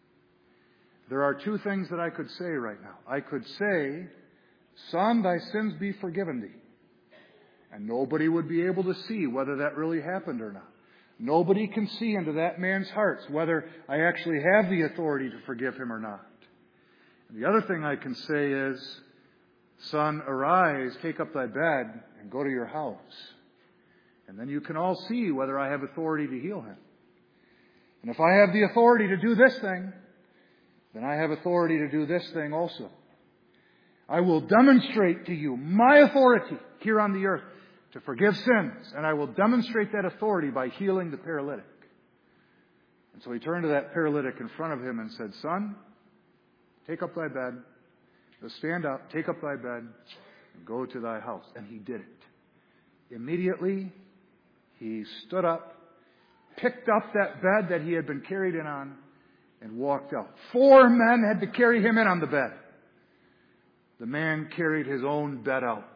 There are two things that I could say right now. I could say, "Son, thy sins be forgiven thee." And nobody would be able to see whether that really happened or not. Nobody can see into that man's hearts whether I actually have the authority to forgive him or not. And the other thing I can say is, "Son, arise, take up thy bed, and go to your house." And then you can all see whether I have authority to heal him. And if I have the authority to do this thing, then I have authority to do this thing also. I will demonstrate to you my authority here on the earth to forgive sins. And I will demonstrate that authority by healing the paralytic. And so He turned to that paralytic in front of him and said, "Son, take up thy bed. Stand up, take up thy bed, and go to thy house. And he did it. Immediately, he stood up, picked up that bed that he had been carried in on, and walked out. 4 men had to carry him in on the bed. The man carried his own bed out.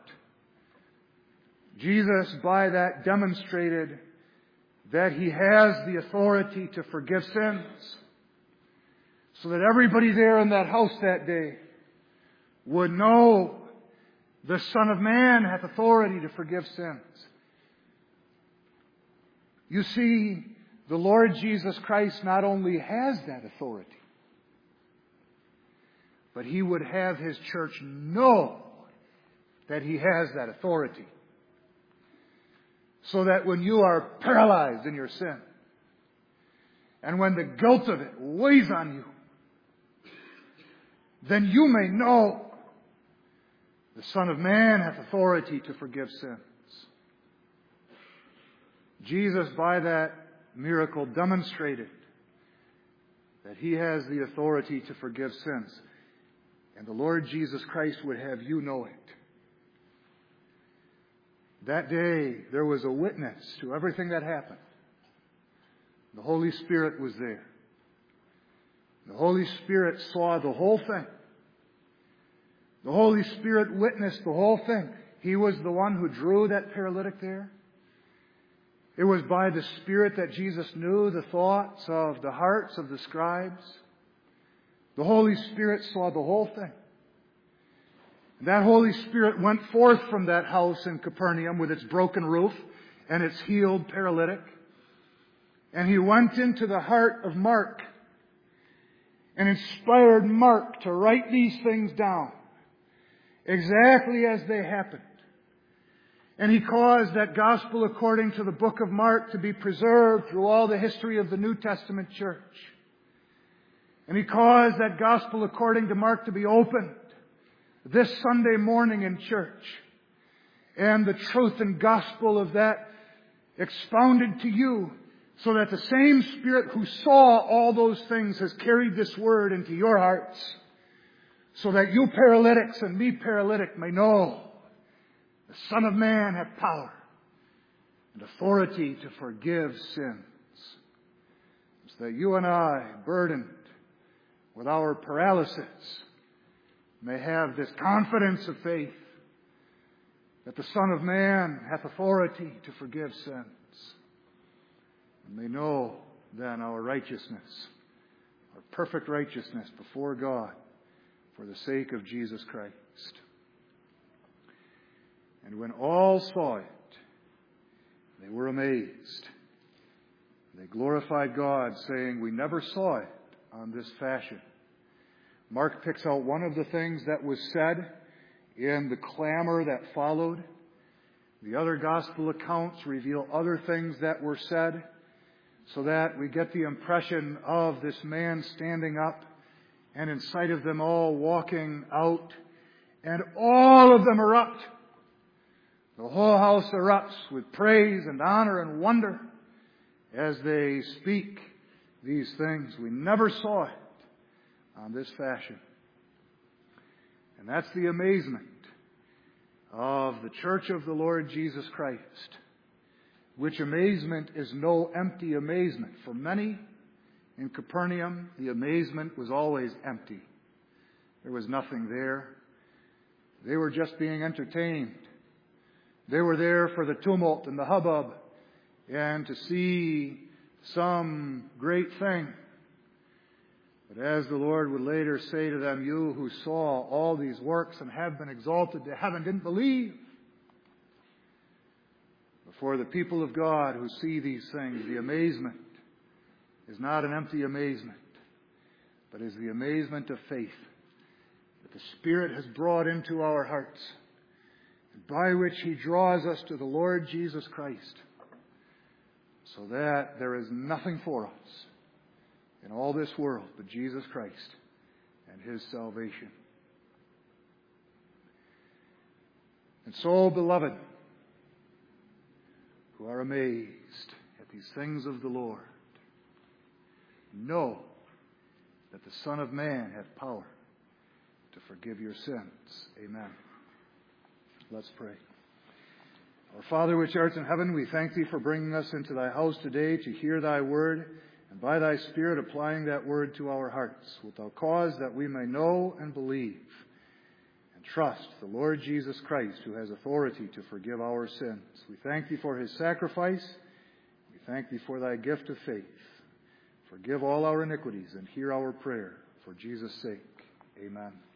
Jesus, by that, demonstrated that he has the authority to forgive sins, so that everybody there in that house that day would know the Son of Man hath authority to forgive sins. You see, the Lord Jesus Christ not only has that authority, but He would have His church know that He has that authority. So that when you are paralyzed in your sin, and when the guilt of it weighs on you, then you may know the Son of Man hath authority to forgive sins. Jesus, by that miracle, demonstrated that He has the authority to forgive sins. And the Lord Jesus Christ would have you know it. That day, there was a witness to everything that happened. The Holy Spirit was there. The Holy Spirit saw the whole thing. The Holy Spirit witnessed the whole thing. He was the one who drew that paralytic there. It was by the Spirit that Jesus knew the thoughts of the hearts of the scribes. The Holy Spirit saw the whole thing. That Holy Spirit went forth from that house in Capernaum with its broken roof and its healed paralytic. And He went into the heart of Mark and inspired Mark to write these things down exactly as they happened. And He caused that gospel according to the book of Mark to be preserved through all the history of the New Testament church. And He caused that gospel according to Mark to be opened this Sunday morning in church. And the truth and gospel of that expounded to you, so that the same Spirit who saw all those things has carried this word into your hearts, so that you paralytics and me paralytic may know the Son of Man hath power and authority to forgive sins. So that you and I, burdened with our paralysis, may have this confidence of faith that the Son of Man hath authority to forgive sins. And may know then our righteousness, our perfect righteousness before God for the sake of Jesus Christ. And when all saw it, they were amazed. They glorified God, saying, "We never saw it on this fashion." Mark picks out one of the things that was said in the clamor that followed. The other gospel accounts reveal other things that were said, so that we get the impression of this man standing up and in sight of them all walking out, and all of them erupt. The whole house erupts with praise and honor and wonder as they speak these things. We never saw it on this fashion. And that's the amazement of the church of the Lord Jesus Christ, which amazement is no empty amazement. For many in Capernaum, the amazement was always empty. There was nothing there. They were just being entertained. They were there for the tumult and the hubbub and to see some great thing. But as the Lord would later say to them, you who saw all these works and have been exalted to heaven didn't believe. Before the people of God who see these things, the amazement is not an empty amazement, but is the amazement of faith that the Spirit has brought into our hearts, by which He draws us to the Lord Jesus Christ, so that there is nothing for us in all this world but Jesus Christ and His salvation. And so, beloved, who are amazed at these things of the Lord, know that the Son of Man hath power to forgive your sins. Amen. Let's pray. Our Father which art in heaven, we thank thee for bringing us into thy house today to hear thy word, and by thy Spirit applying that word to our hearts. Wilt thou cause that we may know and believe and trust the Lord Jesus Christ, who has authority to forgive our sins. We thank thee for his sacrifice. We thank thee for thy gift of faith. Forgive all our iniquities and hear our prayer. For Jesus' sake, amen.